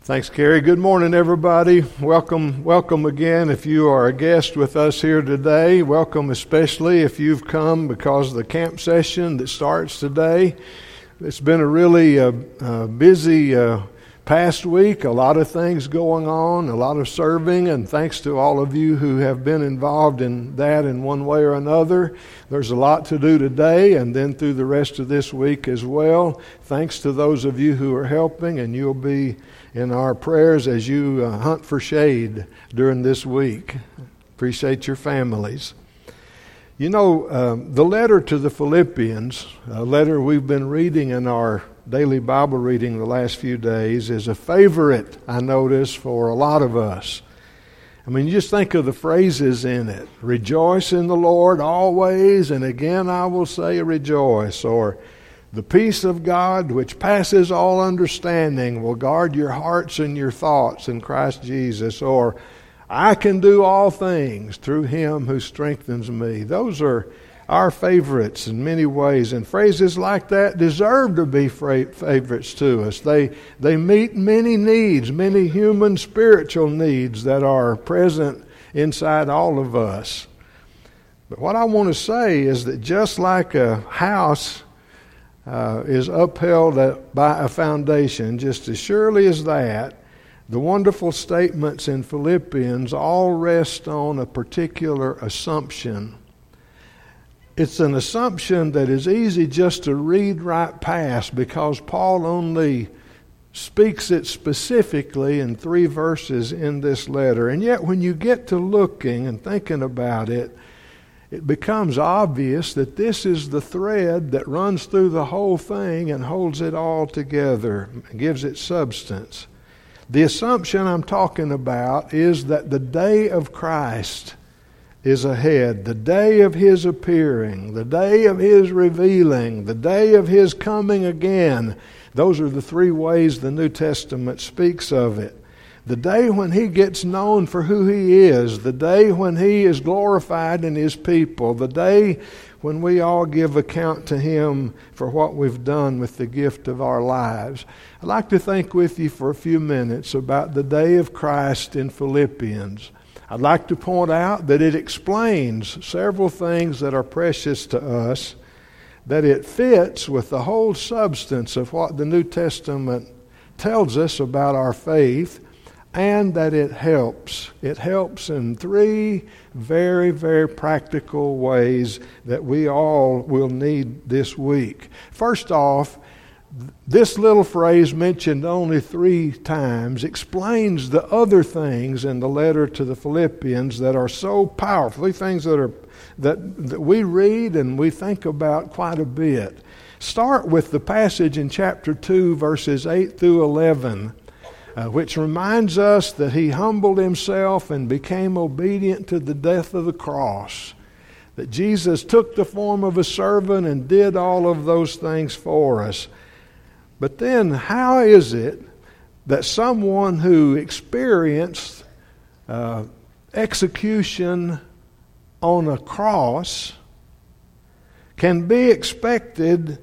Thanks, Carrie. Good morning, everybody. Welcome again. If you are a guest with us here today, welcome especially if you've come because of the camp session that starts today. It's been a really busy past week, a lot of things going on, a lot of serving, and thanks to all of you who have been involved in that in one way or another. There's a lot to do today and then through the rest of this week as well. Thanks to those of you who are helping, and you'll be in our prayers as you hunt for shade during this week. Appreciate your families. You know, the letter to the Philippians, a letter we've been reading in our daily Bible reading the last few days, is a favorite, I notice, for a lot of us. I mean, you just think of the phrases in it. Rejoice in the Lord always, and again I will say rejoice. Or, the peace of God, which passes all understanding, will guard your hearts and your thoughts in Christ Jesus. Or, I can do all things through Him who strengthens me. Those are our favorites in many ways. And phrases like that deserve to be favorites to us. They meet many needs, many human spiritual needs that are present inside all of us. But what I want to say is that just like a house is upheld by a foundation, just as surely as that, the wonderful statements in Philippians all rest on a particular assumption. It's an assumption that is easy just to read right past because Paul only speaks it specifically in 3 verses in this letter. And yet when you get to looking and thinking about it, it becomes obvious that this is the thread that runs through the whole thing and holds it all together and gives it substance. The assumption I'm talking about is that the day of Christ is ahead, the day of His appearing, the day of His revealing, the day of His coming again. Those are the 3 ways the New Testament speaks of it. The day when He gets known for who He is, the day when He is glorified in His people, the day when we all give account to Him for what we've done with the gift of our lives. I'd like to think with you for a few minutes about the day of Christ in Philippians. I'd like to point out that it explains several things that are precious to us, that it fits with the whole substance of what the New Testament tells us about our faith, and that it helps. It helps in 3 very, very practical ways that we all will need this week. First off, this little phrase mentioned only 3 times explains the other things in the letter to the Philippians that are so powerful, 3 things that we read and we think about quite a bit. Start with the passage in chapter 2, verses 8 through 11. Which reminds us that He humbled Himself and became obedient to the death of the cross. That Jesus took the form of a servant and did all of those things for us. But then how is it that someone who experienced execution on a cross can be expected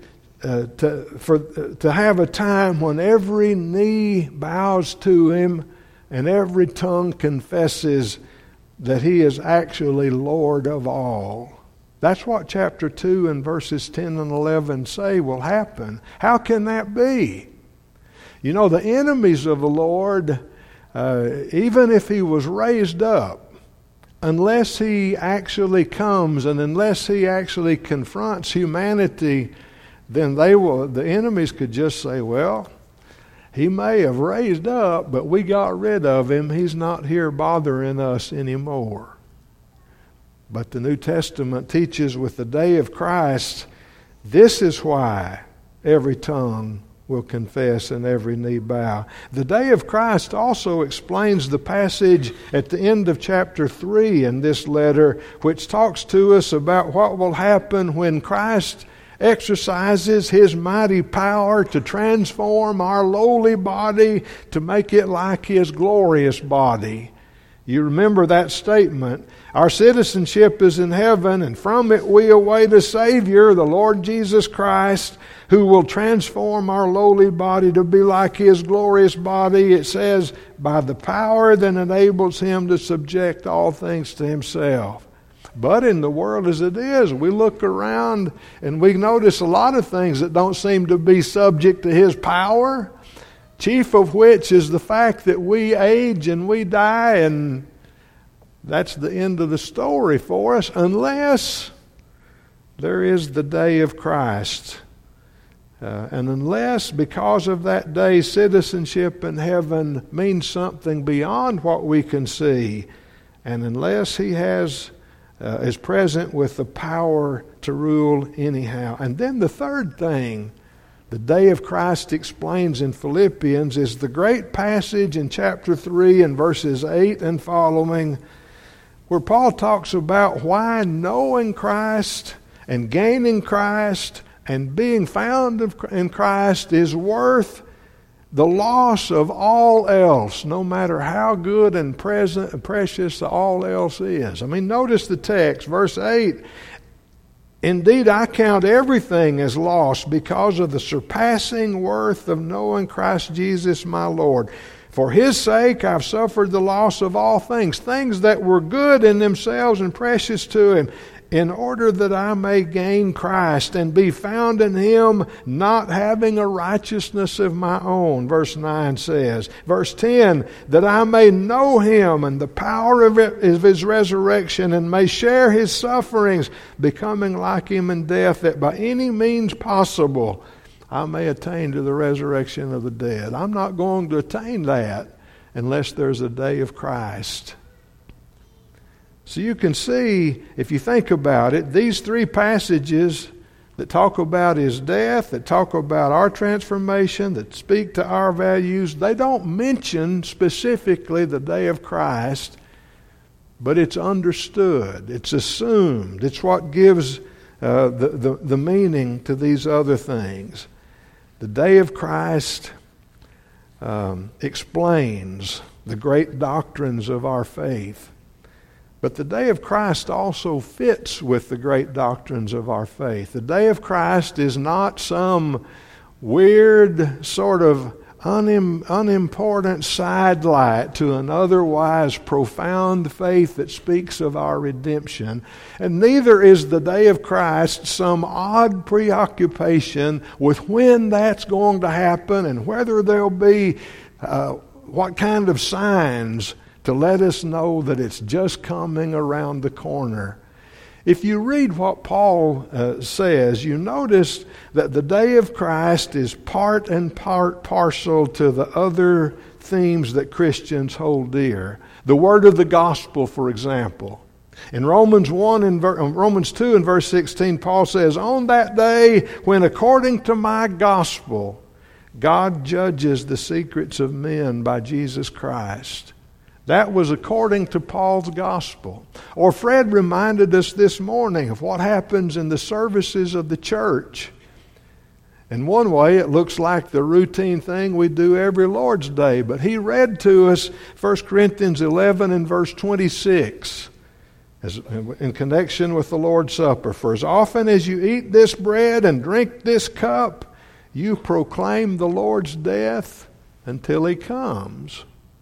to have a time when every knee bows to Him and every tongue confesses that He is actually Lord of all? That's what chapter 2 and verses 10 and 11 say will happen. How can that be? You know, the enemies of the Lord, even if He was raised up, unless He actually comes and unless He actually confronts humanity, then the enemies could just say, well, He may have raised up, but we got rid of Him. He's not here bothering us anymore. But the New Testament teaches with the day of Christ, this is why every tongue will confess and every knee bow. The day of Christ also explains the passage at the end of chapter 3 in this letter, which talks to us about what will happen when Christ exercises His mighty power to transform our lowly body to make it like His glorious body. You remember that statement. Our citizenship is in heaven, and from it we await a Savior, the Lord Jesus Christ, who will transform our lowly body to be like His glorious body. It says, by the power that enables Him to subject all things to Himself. But in the world as it is, we look around and we notice a lot of things that don't seem to be subject to His power. Chief of which is the fact that we age and we die, and that's the end of the story for us, unless there is the day of Christ. And unless, because of that day, citizenship in heaven means something beyond what we can see, and unless He is present with the power to rule anyhow. And then the third thing the day of Christ explains in Philippians is the great passage in chapter 3 and verses 8 and following, where Paul talks about why knowing Christ and gaining Christ and being found in Christ is worth the loss of all else, no matter how good and precious the all else is. I mean, notice the text, verse 8. Indeed, I count everything as loss because of the surpassing worth of knowing Christ Jesus my Lord. For His sake I've suffered the loss of all things, things that were good in themselves and precious to Him, in order that I may gain Christ and be found in Him, not having a righteousness of my own, verse 9 says. Verse 10, that I may know Him and the power of His resurrection, and may share His sufferings, becoming like Him in death, that by any means possible I may attain to the resurrection of the dead. I'm not going to attain that unless there's a day of Christ. So you can see, if you think about it, these three passages that talk about His death, that talk about our transformation, that speak to our values, they don't mention specifically the day of Christ, but it's understood, it's assumed, it's what gives the meaning to these other things. The day of Christ explains the great doctrines of our faith. But the day of Christ also fits with the great doctrines of our faith. The day of Christ is not some weird sort of unimportant sidelight to an otherwise profound faith that speaks of our redemption. And neither is the day of Christ some odd preoccupation with when that's going to happen and whether there'll be what kind of signs to let us know that it's just coming around the corner. If you read what Paul says, you notice that the day of Christ is part and parcel to the other themes that Christians hold dear. The word of the gospel, for example. In Romans 2 and verse 16, Paul says, on that day when according to my gospel, God judges the secrets of men by Jesus Christ. That was according to Paul's gospel. Or Fred reminded us this morning of what happens in the services of the church. In one way, it looks like the routine thing we do every Lord's Day. But he read to us 1 Corinthians 11 and verse 26 in connection with the Lord's Supper. For as often as you eat this bread and drink this cup, you proclaim the Lord's death until He comes.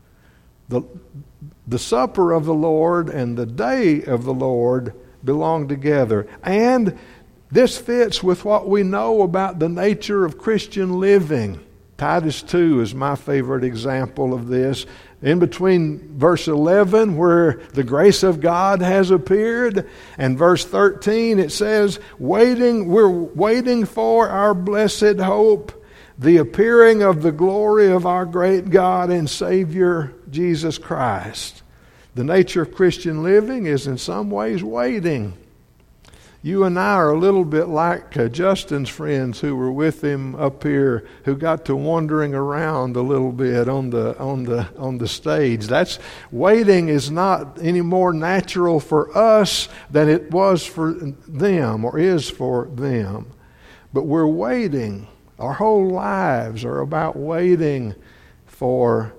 The supper of the Lord and the day of the Lord belong together. And this fits with what we know about the nature of Christian living. Titus 2 is my favorite example of this. In between verse 11, where the grace of God has appeared, and verse 13, it says, we're waiting for our blessed hope, the appearing of the glory of our great God and Savior, Jesus Christ. The nature of Christian living is in some ways waiting. You and I are a little bit like Justin's friends who were with him up here, who got to wandering around a little bit on the stage. That's waiting is not any more natural for us than it was for them or is for them. But we're waiting. Our whole lives are about waiting for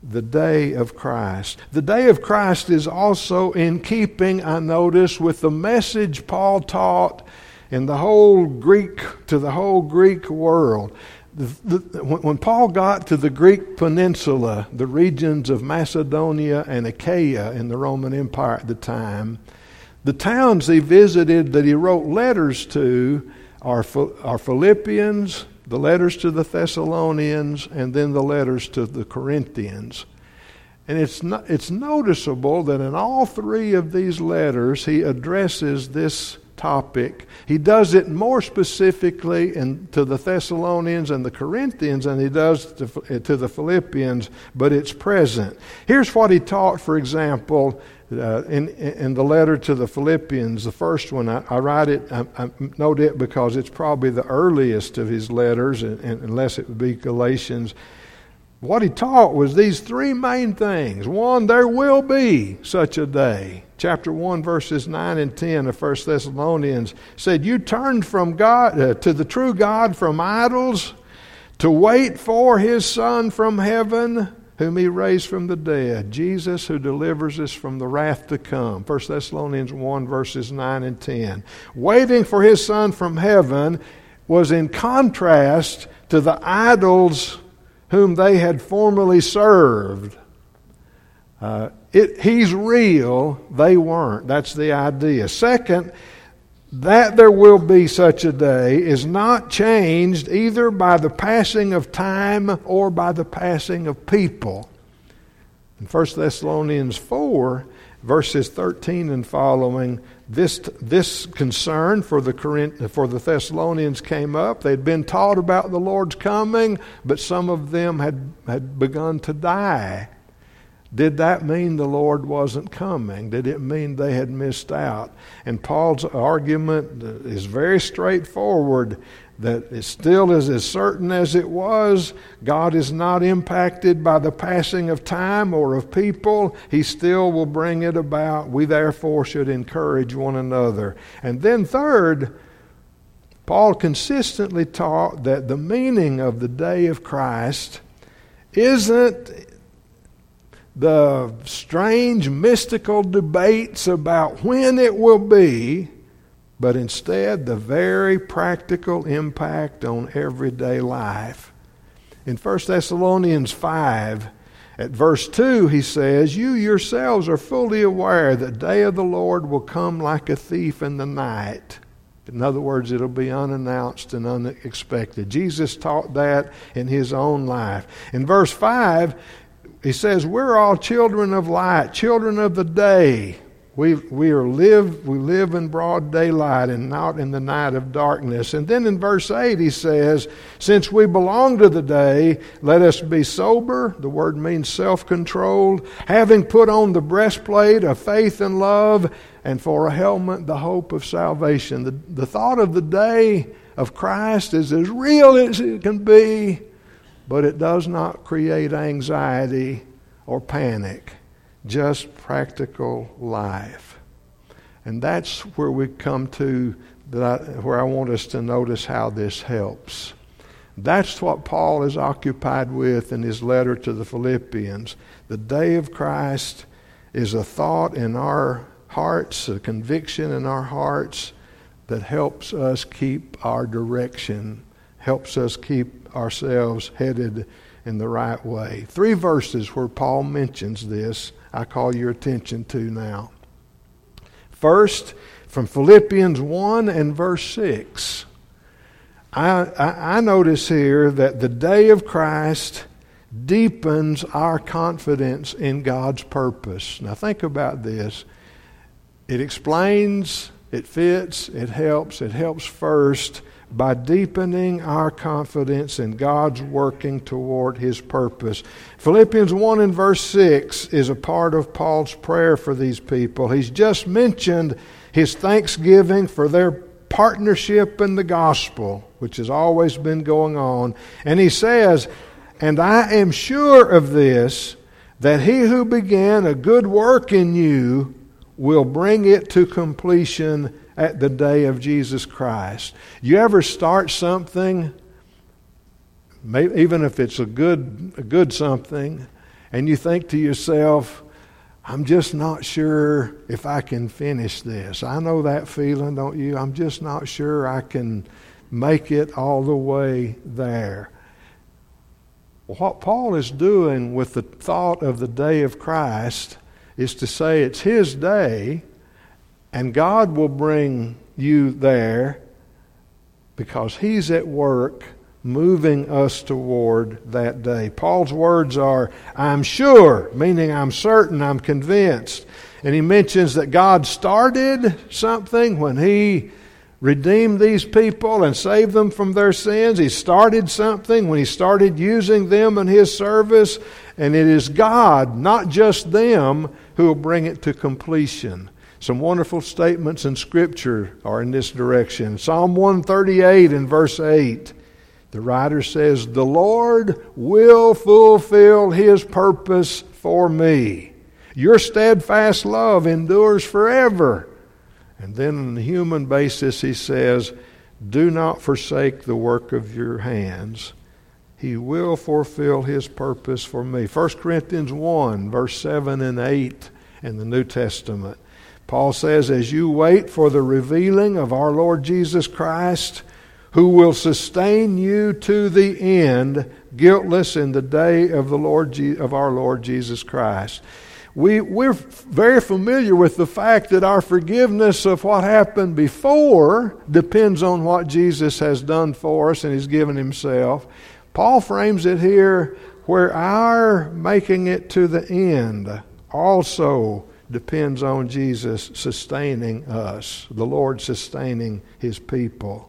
the day of Christ. The day of Christ is also in keeping, I notice, with the message Paul taught in the whole Greek, to the whole Greek world. When Paul got to the Greek peninsula, the regions of Macedonia and Achaia in the Roman Empire at the time, the towns he visited that he wrote letters to are Philippians, the letters to the Thessalonians, and then the letters to the Corinthians. And it's noticeable that in all three of these letters he addresses this topic. He does it more specifically to the Thessalonians and the Corinthians than he does to the Philippians, but it's present. Here's what he taught, for example, in the letter to the Philippians, the first one. I write it, I note it because it's probably the earliest of his letters, unless it would be Galatians. What he taught was these three main things. One, there will be such a day. Chapter 1, verses 9 and 10 of 1 Thessalonians said, you turned from God to the true God from idols to wait for His Son from heaven, whom He raised from the dead, Jesus, who delivers us from the wrath to come. 1 Thessalonians 1, verses 9 and 10. Waiting for His Son from heaven was in contrast to the idols whom they had formerly served. He's real, they weren't. That's the idea. Second, that there will be such a day is not changed either by the passing of time or by the passing of people. In 1 Thessalonians 4, verses 13 and following, this concern for the Thessalonians came up. They'd been taught about the Lord's coming, but some of them had begun to die. Did that mean the Lord wasn't coming? Did it mean they had missed out? And Paul's argument is very straightforward, that it still is as certain as it was. God is not impacted by the passing of time or of people. He still will bring it about. We therefore should encourage one another. And then third, Paul consistently taught that the meaning of the day of Christ isn't the strange mystical debates about when it will be, but instead the very practical impact on everyday life. In 1 Thessalonians 5, at verse 2, he says, you yourselves are fully aware that the day of the Lord will come like a thief in the night. In other words, it'll be unannounced and unexpected. Jesus taught that in His own life. In verse 5, he says, we're all children of light, children of the day. We live in broad daylight and not in the night of darkness. And then in verse 8 he says, since we belong to the day, let us be sober. The word means self-controlled, having put on the breastplate of faith and love, and for a helmet the hope of salvation. The thought of the day of Christ is as real as it can be, but it does not create anxiety or panic, just practical life. And that's where we come to, where I want us to notice how this helps. That's what Paul is occupied with in his letter to the Philippians. The day of Christ is a thought in our hearts, a conviction in our hearts that helps us keep our direction, helps us keep ourselves headed in the right way. 3 verses where Paul mentions this I call your attention to now. First, from Philippians 1 and verse 6. I notice here that the day of Christ deepens our confidence in God's purpose. Now think about this. It explains, it fits, it helps first by deepening our confidence in God's working toward His purpose. Philippians 1 and verse 6 is a part of Paul's prayer for these people. He's just mentioned his thanksgiving for their partnership in the gospel, which has always been going on. And he says, and I am sure of this, that He who began a good work in you will bring it to completion at the day of Jesus Christ. You ever start something, even if it's a good something, and you think to yourself, I'm just not sure if I can finish this. I know that feeling, don't you? I'm just not sure I can make it all the way there. What Paul is doing with the thought of the day of Christ is to say it's His day, and God will bring you there because He's at work moving us toward that day. Paul's words are, I'm sure, meaning I'm certain, I'm convinced. And he mentions that God started something when He redeemed these people and saved them from their sins. He started something when He started using them in His service. And it is God, not just them, who will bring it to completion. Some wonderful statements in Scripture are in this direction. Psalm 138 and verse 8. The writer says, the Lord will fulfill His purpose for me. Your steadfast love endures forever. And then on the human basis, he says, do not forsake the work of your hands. He will fulfill His purpose for me. 1 Corinthians 1, verse 7 and 8 in the New Testament. Paul says, as you wait for the revealing of our Lord Jesus Christ, who will sustain you to the end, guiltless in the day of our Lord Jesus Christ. We're very familiar with the fact that our forgiveness of what happened before depends on what Jesus has done for us and He's given Himself. Paul frames it here where our making it to the end also depends on Jesus sustaining us, the Lord sustaining His people.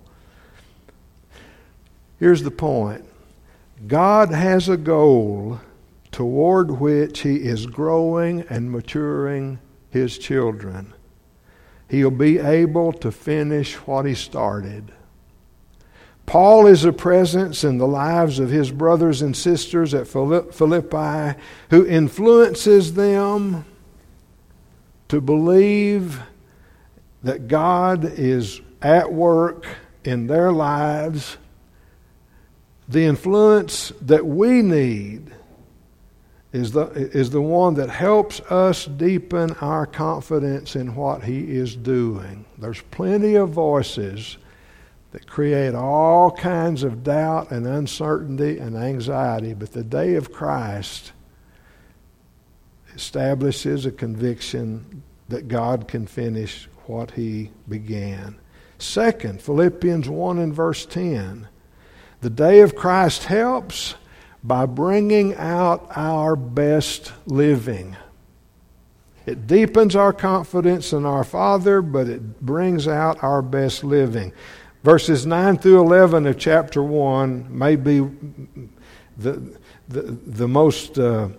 Here's the point. God has a goal toward which He is growing and maturing His children. He'll be able to finish what He started. Paul is a presence in the lives of his brothers and sisters at Philippi who influences them to believe that God is at work in their lives. The influence that we need is the one that helps us deepen our confidence in what He is doing. There's plenty of voices that create all kinds of doubt and uncertainty and anxiety, but the day of Christ establishes a conviction that God can finish what He began. Second, Philippians 1 and verse 10. The day of Christ helps by bringing out our best living. It deepens our confidence in our Father, but it brings out our best living. Verses 9 through 11 of chapter 1 may be the most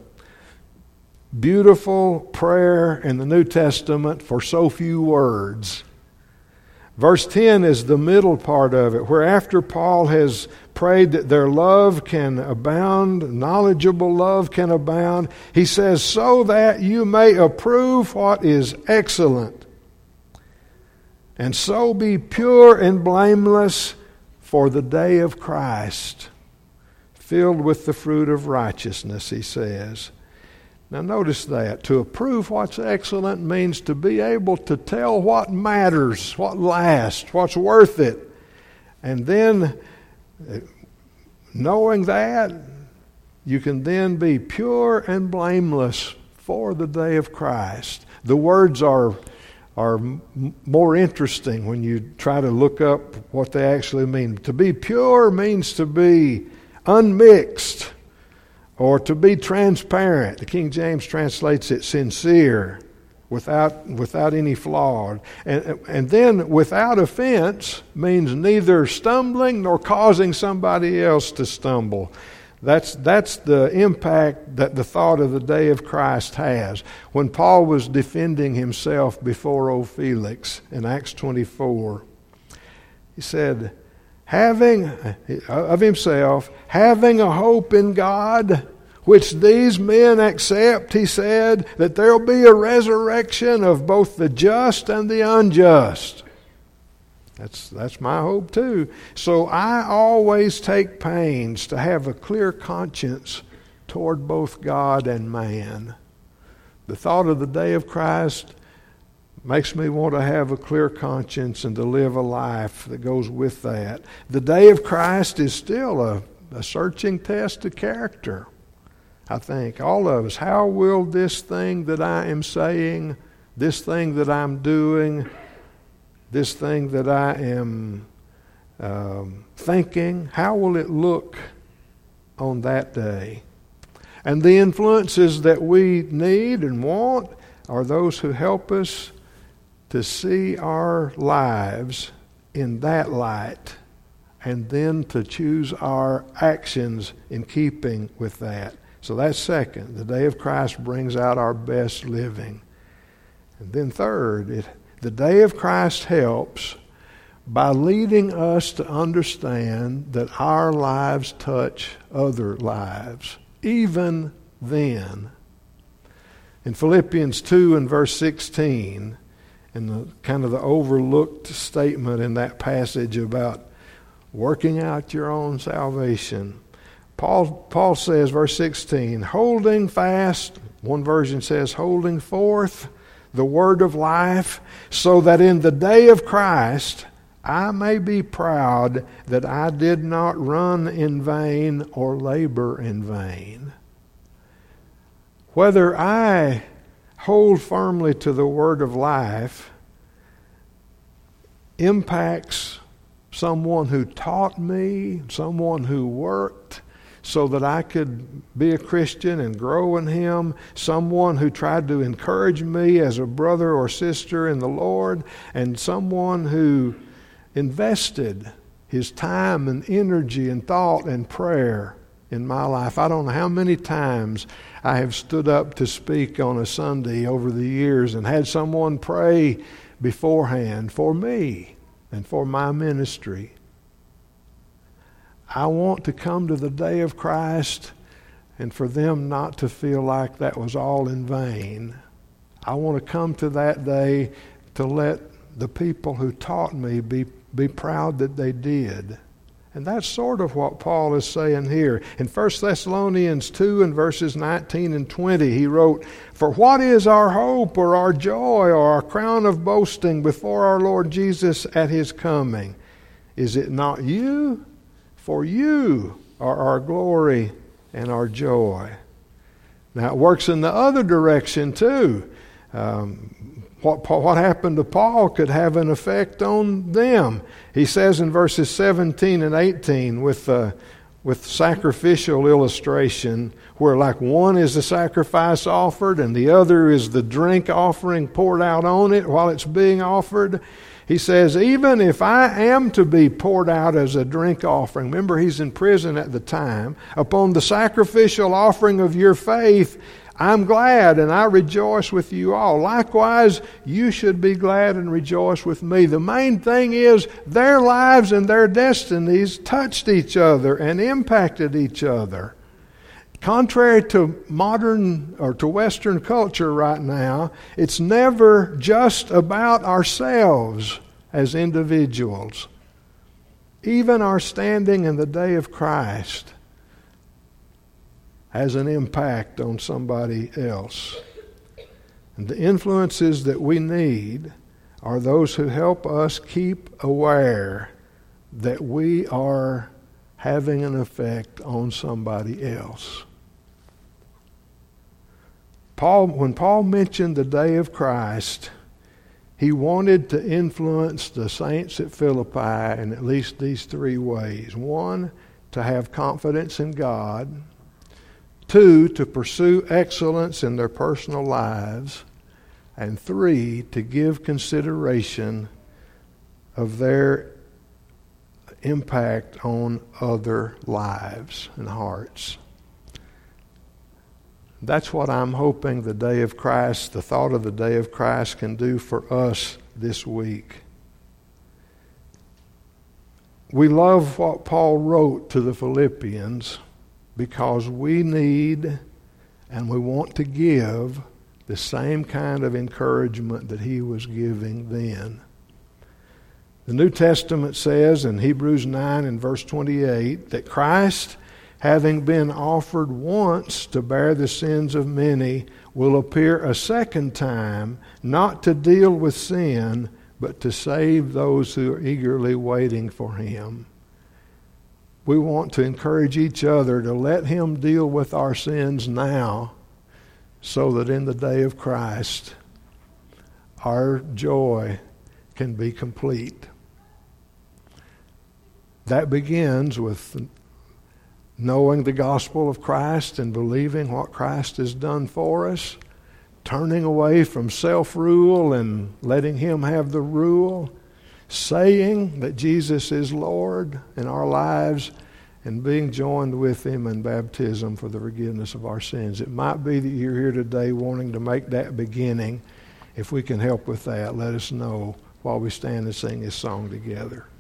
beautiful prayer in the New Testament for so few words. Verse 10 is the middle part of it, where after Paul has prayed that their love can abound, knowledgeable love can abound, he says, so that you may approve what is excellent, and so be pure and blameless for the day of Christ, filled with the fruit of righteousness, he says. Now notice that. To approve what's excellent means to be able to tell what matters, what lasts, what's worth it. And then, knowing that, you can then be pure and blameless for the day of Christ. The words are more interesting when you try to look up what they actually mean. To be pure means to be unmixed, or to be transparent. The King James translates it sincere, without any flaw. And then without offense means neither stumbling nor causing somebody else to stumble. That's the impact that the thought of the day of Christ has. When Paul was defending himself before old Felix in Acts 24, he said, having a hope in God, which these men accept, he said, that there'll be a resurrection of both the just and the unjust. That's my hope too. So I always take pains to have a clear conscience toward both God and man. The thought of the day of Christ makes me want to have a clear conscience and to live a life that goes with that. The day of Christ is still a searching test of character, I think. All of us. How will this thing that I am saying, this thing that I'm doing, this thing that I am thinking, how will it look on that day? And the influences that we need and want are those who help us to see our lives in that light and then to choose our actions in keeping with that. So that's second. The day of Christ brings out our best living. And then third, the day of Christ helps by leading us to understand that our lives touch other lives, even then. In Philippians 2 and verse 16, and the kind of the overlooked statement in that passage about working out your own salvation, Paul says, verse 16, holding fast, one version says, holding forth the word of life, so that in the day of Christ I may be proud that I did not run in vain or labor in vain. Whether I hold firmly to the word of life impacts someone who taught me, someone who worked so that I could be a Christian and grow in Him, someone who tried to encourage me as a brother or sister in the Lord, and someone who invested his time and energy and thought and prayer in my life. I don't know how many times I have stood up to speak on a Sunday over the years and had someone pray beforehand for me and for my ministry. I want to come to the day of Christ and for them not to feel like that was all in vain. I want to come to that day to let the people who taught me be proud that they did. And that's sort of what Paul is saying here. In 1 Thessalonians 2 and verses 19 and 20, he wrote, "For what is our hope or our joy or our crown of boasting before our Lord Jesus at His coming? Is it not you? For you are our glory and our joy." Now it works in the other direction too. What happened to Paul could have an effect on them. He says in verses 17 and 18 with sacrificial illustration, where like one is the sacrifice offered and the other is the drink offering poured out on it while it's being offered. He says, even if I am to be poured out as a drink offering, remember he's in prison at the time, upon the sacrificial offering of your faith, I'm glad and I rejoice with you all. Likewise, you should be glad and rejoice with me. The main thing is their lives and their destinies touched each other and impacted each other. Contrary to modern or to Western culture right now, it's never just about ourselves as individuals. Even our standing in the day of Christ has an impact on somebody else. And the influences that we need are those who help us keep aware that we are having an effect on somebody else. When Paul mentioned the day of Christ, he wanted to influence the saints at Philippi in at least these three ways. One, to have confidence in God. Two, to pursue excellence in their personal lives. And three, to give consideration of their impact on other lives and hearts. That's what I'm hoping the day of Christ, the thought of the day of Christ can do for us this week. We love what Paul wrote to the Philippians because we need and we want to give the same kind of encouragement that he was giving then. The New Testament says in Hebrews 9 and verse 28 that Christ having been offered once to bear the sins of many, will appear a second time, not to deal with sin, but to save those who are eagerly waiting for him. We want to encourage each other to let him deal with our sins now, so that in the day of Christ, our joy can be complete. That begins with knowing the gospel of Christ and believing what Christ has done for us, turning away from self-rule and letting him have the rule, saying that Jesus is Lord in our lives, and being joined with him in baptism for the forgiveness of our sins. It might be that you're here today wanting to make that beginning. If we can help with that, let us know while we stand and sing this song together.